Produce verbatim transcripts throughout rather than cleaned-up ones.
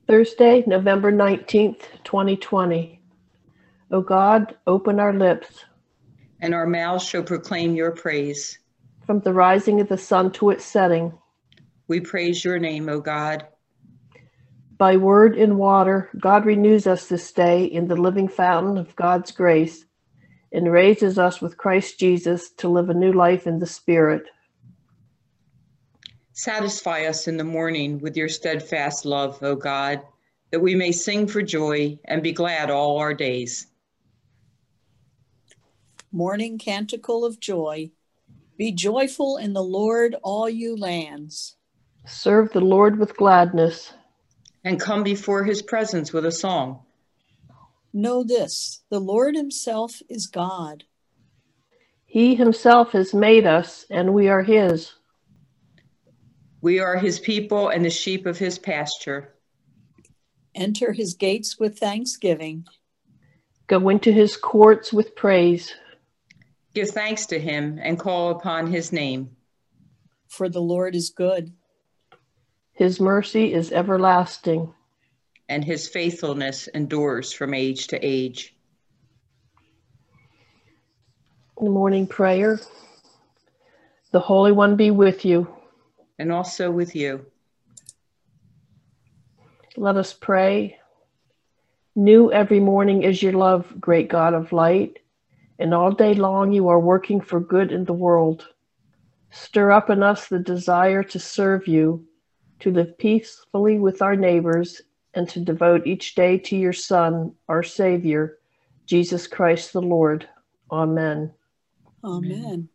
Thursday, November nineteenth, twenty twenty. O God, open our lips. And our mouths shall proclaim your praise. From the rising of the sun to its setting. We praise your name, O God. By word and water, God renews us this day in the living fountain of God's grace and raises us with Christ Jesus to live a new life in the Spirit. Satisfy us in the morning with your steadfast love, O God, that we may sing for joy and be glad all our days. Morning Canticle of Joy. Be joyful in the Lord, all you lands. Serve the Lord with gladness. And come before his presence with a song. Know this, the Lord himself is God. He himself has made us, and we are his. We are his people and the sheep of his pasture. Enter his gates with thanksgiving. Go into his courts with praise. Give thanks to him and call upon his name. For the Lord is good. His mercy is everlasting. And his faithfulness endures from age to age. The morning prayer. The Holy One be with you. And also with you. Let us pray. New every morning is your love, great God of light, and all day long you are working for good in the world. Stir up in us the desire to serve you, to live peacefully with our neighbors, and to devote each day to your Son, our Savior, Jesus Christ the Lord. Amen. Amen.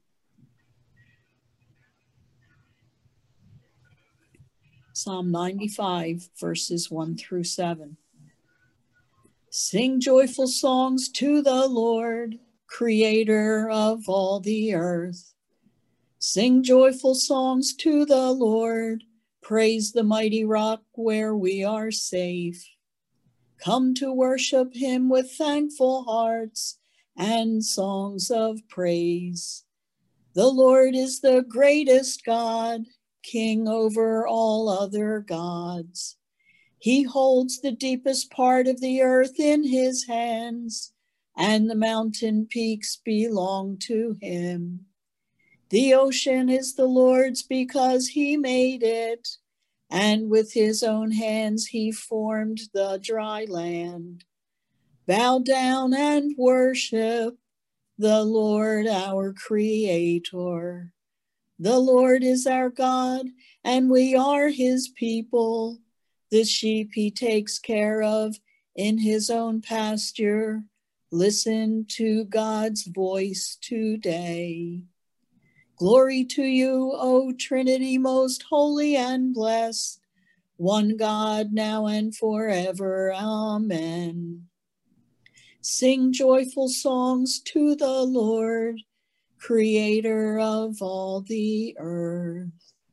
Psalm ninety-five, verses one through seven. Sing joyful songs to the Lord, Creator of all the earth. Sing joyful songs to the Lord, praise the mighty rock where we are safe. Come to worship him with thankful hearts and songs of praise. The Lord is the greatest God, King over all other gods. He holds the deepest part of the earth in his hands, and the mountain peaks belong to him. The ocean is the Lord's because he made it, and with his own hands he formed the dry land. Bow down and worship the Lord our Creator. The Lord is our God, and we are his people. The sheep he takes care of in his own pasture. Listen to God's voice today. Glory to you, O Trinity, most holy and blessed, one God, now and forever. Amen. Sing joyful songs to the Lord, Creator of all the earth.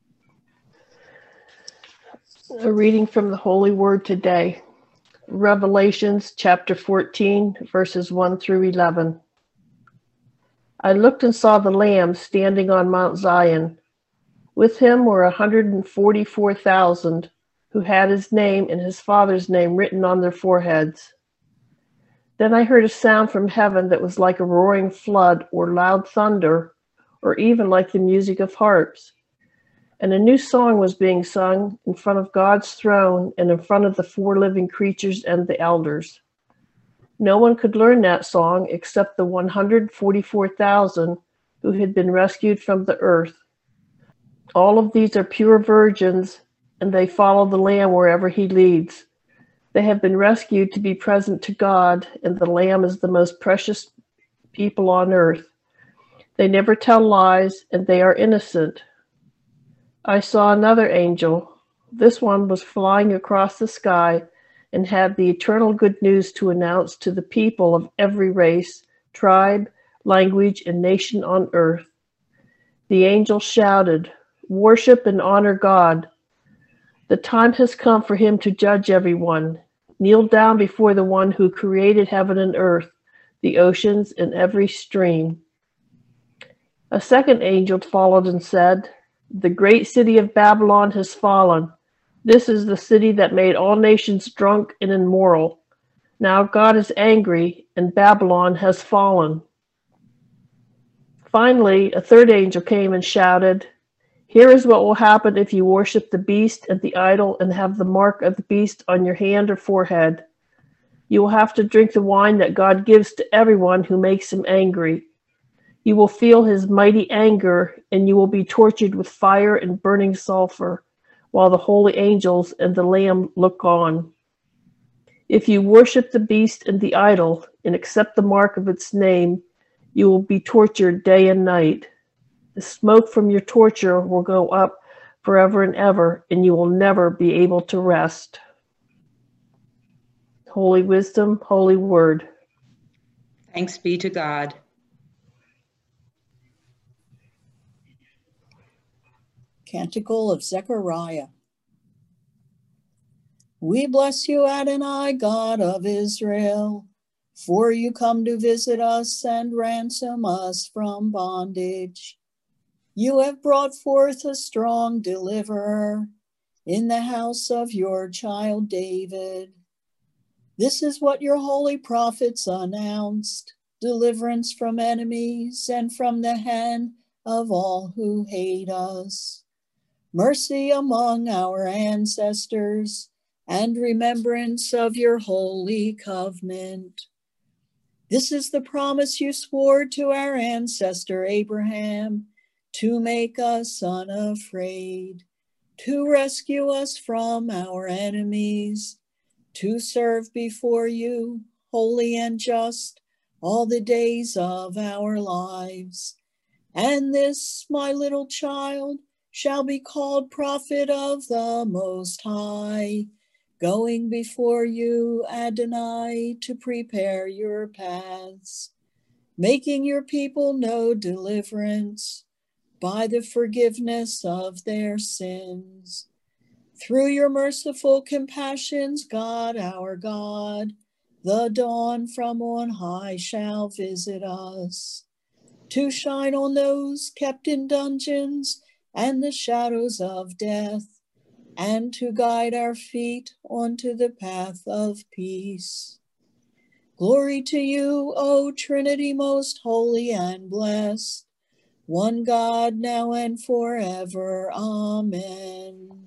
A reading from the Holy Word today. Revelations chapter fourteen, verses one through eleven. I looked and saw the Lamb standing on Mount Zion. With him were one hundred forty-four thousand who had his name and his Father's name written on their foreheads. Then I heard a sound from heaven that was like a roaring flood or loud thunder, or even like the music of harps. And a new song was being sung in front of God's throne and in front of the four living creatures and the elders. No one could learn that song except the one hundred forty-four thousand who had been rescued from the earth. All of these are pure virgins, and they follow the Lamb wherever he leads. They have been rescued to be present to God, and the Lamb is the most precious people on earth. They never tell lies, and they are innocent. I saw another angel. This one was flying across the sky and had the eternal good news to announce to the people of every race, tribe, language, and nation on earth. The angel shouted, "Worship and honor God. The time has come for him to judge everyone. Kneel down before the one who created heaven and earth, the oceans, and every stream." A second angel followed and said, "The great city of Babylon has fallen. This is the city that made all nations drunk and immoral. Now God is angry, and Babylon has fallen. Finally, a third angel came and shouted, "Here is what will happen if you worship the beast and the idol and have the mark of the beast on your hand or forehead. You will have to drink the wine that God gives to everyone who makes him angry. You will feel his mighty anger, and you will be tortured with fire and burning sulfur, while the holy angels and the Lamb look on. If you worship the beast and the idol and accept the mark of its name, you will be tortured day and night. The smoke from your torture will go up forever and ever, and you will never be able to rest." Holy wisdom, holy word. Thanks be to God. Canticle of Zechariah. We bless you, Adonai, God of Israel, for you come to visit us and ransom us from bondage. You have brought forth a strong deliverer in the house of your child David. This is what your holy prophets announced, deliverance from enemies and from the hand of all who hate us, mercy among our ancestors, and remembrance of your holy covenant. This is the promise you swore to our ancestor Abraham, to make us unafraid, to rescue us from our enemies, to serve before you, holy and just, all the days of our lives. And this, my little child, shall be called prophet of the Most High, going before you, Adonai, to prepare your paths, making your people know deliverance by the forgiveness of their sins. Through your merciful compassions, God, our God, the dawn from on high shall visit us, to shine on those kept in dungeons and the shadows of death, and to guide our feet onto the path of peace. Glory to you, O Trinity most holy and blessed, one God, now and forever. Amen.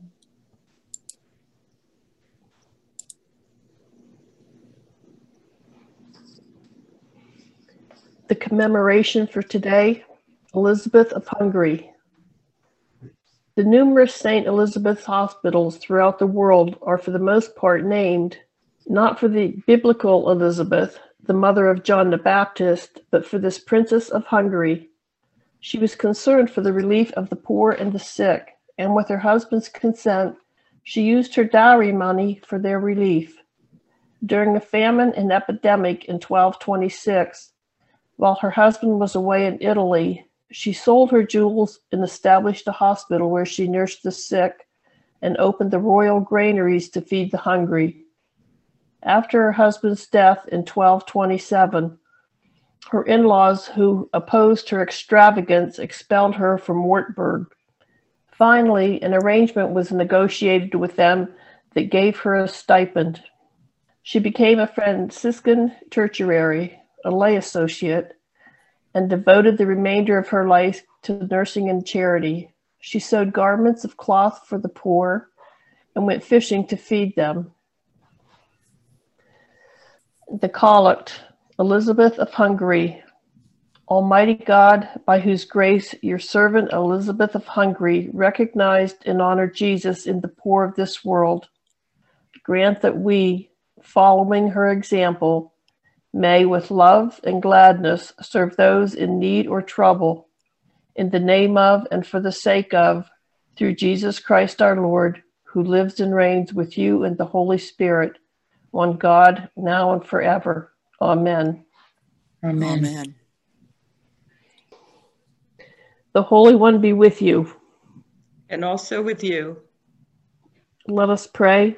The commemoration for today, Elizabeth of Hungary. The numerous Saint Elizabeth hospitals throughout the world are for the most part named, not for the biblical Elizabeth, the mother of John the Baptist, but for this Princess of Hungary. She was concerned for the relief of the poor and the sick, and with her husband's consent, she used her dowry money for their relief. During a famine and epidemic in twelve twenty-six, while her husband was away in Italy, she sold her jewels and established a hospital where she nursed the sick and opened the royal granaries to feed the hungry. After her husband's death in twelve twenty-seven, her in-laws who opposed her extravagance expelled her from Wartburg. Finally, an arrangement was negotiated with them that gave her a stipend. She became a Franciscan tertiary, a lay associate, and devoted the remainder of her life to nursing and charity. She sewed garments of cloth for the poor and went fishing to feed them. The Collect, Elizabeth of Hungary. Almighty God, by whose grace your servant Elizabeth of Hungary recognized and honored Jesus in the poor of this world, grant that we, following her example, may with love and gladness serve those in need or trouble, in the name of and for the sake of, through Jesus Christ our Lord, who lives and reigns with you and the Holy Spirit, one God, now and forever. Amen. Amen. Amen. The Holy One be with you. And also with you. Let us pray.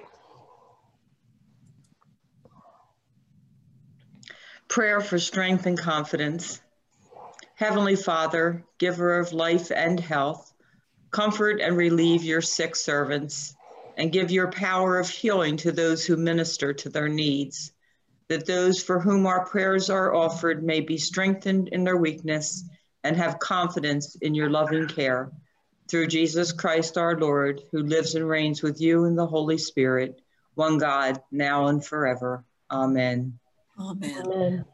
Prayer for strength and confidence. Heavenly Father, giver of life and health, comfort and relieve your sick servants. and give your power of healing to those who minister to their needs, that those for whom our prayers are offered may be strengthened in their weakness and have confidence in your loving care. Through Jesus Christ our Lord, who lives and reigns with you in the Holy Spirit, one God, now and forever. Amen. Amen. Amen.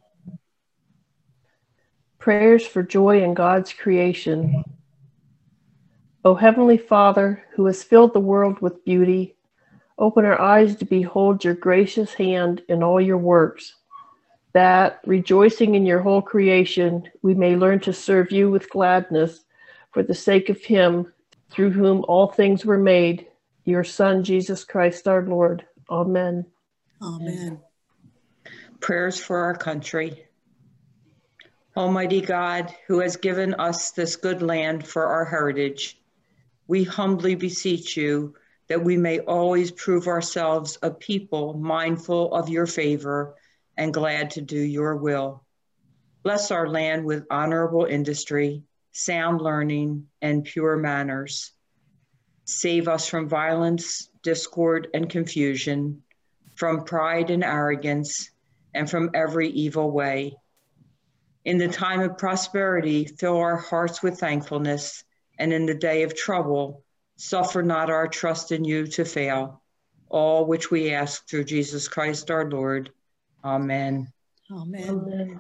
Prayers for joy in God's creation. O Heavenly Father, who has filled the world with beauty, open our eyes to behold your gracious hand in all your works, that, rejoicing in your whole creation, we may learn to serve you with gladness for the sake of him through whom all things were made, your Son, Jesus Christ our Lord. Amen. Amen. Prayers for our country. Almighty God, who has given us this good land for our heritage, we humbly beseech you that we may always prove ourselves a people mindful of your favor and glad to do your will. Bless our land with honorable industry, sound learning, and pure manners. Save us from violence, discord, and confusion, from pride and arrogance, and from every evil way. In the time of prosperity, fill our hearts with thankfulness, and in the day of trouble, suffer not our trust in you to fail. All which we ask through Jesus Christ our Lord. Amen. Amen. Amen.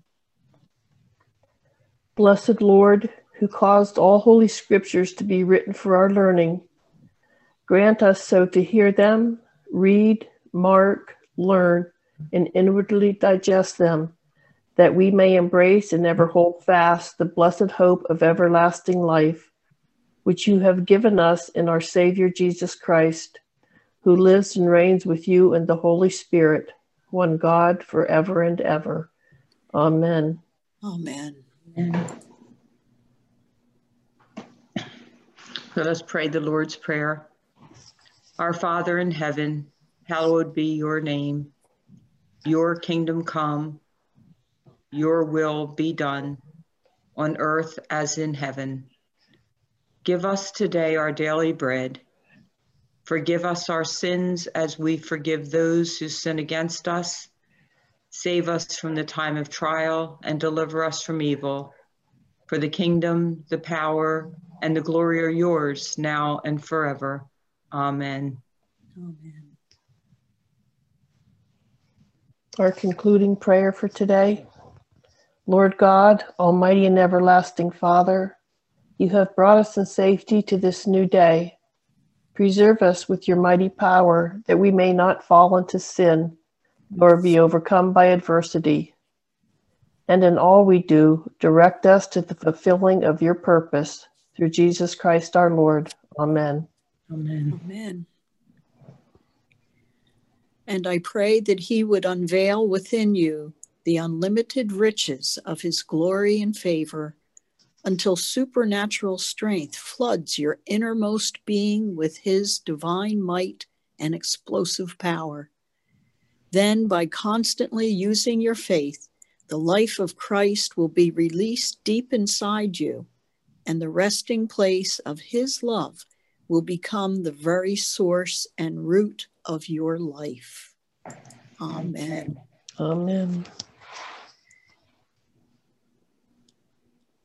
Blessed Lord, who caused all holy scriptures to be written for our learning, grant us so to hear them, read, mark, learn, and inwardly digest them, that we may embrace and ever hold fast the blessed hope of everlasting life, which you have given us in our Savior Jesus Christ, who lives and reigns with you in the Holy Spirit, one God, forever and ever. Amen. Amen. Amen. Let us pray the Lord's Prayer. Our Father in heaven, hallowed be your name. Your kingdom come, your will be done, on earth as in heaven. Give us today our daily bread. Forgive us our sins as we forgive those who sin against us. Save us from the time of trial and deliver us from evil. For the kingdom, the power, and the glory are yours now and forever. Amen. Amen. Our concluding prayer for today. Lord God, Almighty and everlasting Father, you have brought us in safety to this new day. Preserve us with your mighty power, that we may not fall into sin, nor be overcome by adversity. And in all we do, direct us to the fulfilling of your purpose, through Jesus Christ our Lord. Amen. Amen. Amen. And I pray that he would unveil within you the unlimited riches of his glory and favor, until supernatural strength floods your innermost being with his divine might and explosive power. Then, by constantly using your faith, the life of Christ will be released deep inside you, and the resting place of his love will become the very source and root of your life. Amen. Amen.